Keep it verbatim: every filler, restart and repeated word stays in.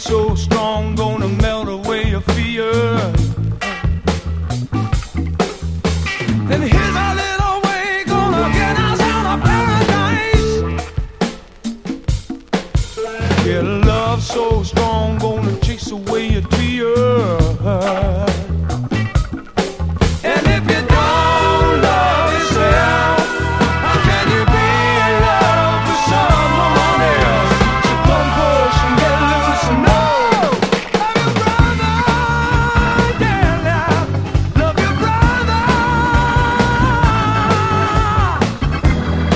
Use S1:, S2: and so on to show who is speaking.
S1: so strong, gonna melt away your fear. Then here's my little way, gonna get us out of paradise. Yeah, love so strong, gonna chase away your tears.